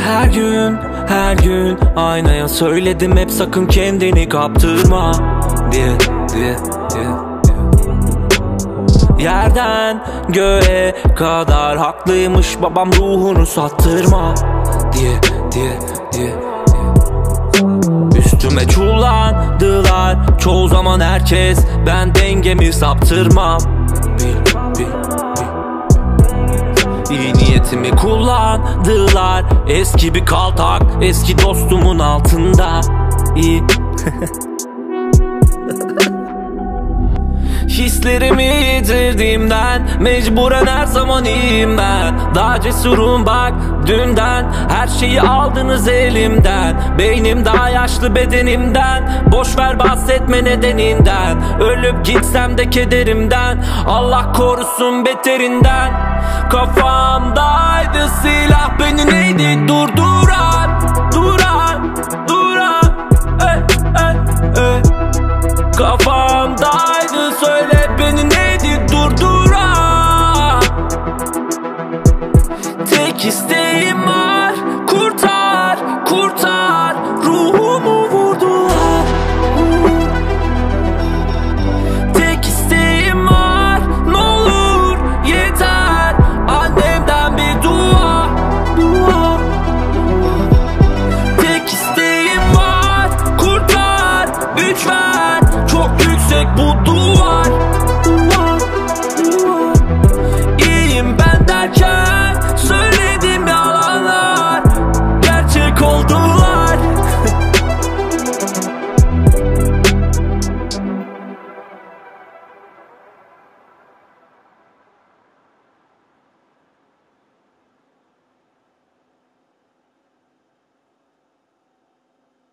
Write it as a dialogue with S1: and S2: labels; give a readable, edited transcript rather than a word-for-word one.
S1: Her gün aynaya söyledim hep sakın kendini kaptırma diye. Yerden göğe kadar haklıymış babam, ruhunu sattırma diye. Üstüme çullandılar çoğu zaman herkes, ben dengemi saptırmam. İyi niyetimi kullandılar, eski bir kaltak eski dostumun altında. İyi Hislerimi yitirdiğimden mecburen her zaman iyiyim ben. Daha cesurum bak dünden, her şeyi aldınız elimden. Beynim daha yaşlı bedenimden, boşver bahsetme nedeninden. Ölüp gitsem de kederimden, Allah korusun beterinden. Kafamdaydı silah, beni neydi durduran. Kafamdaydı, söyle beni neydi durduran. Tek isteğim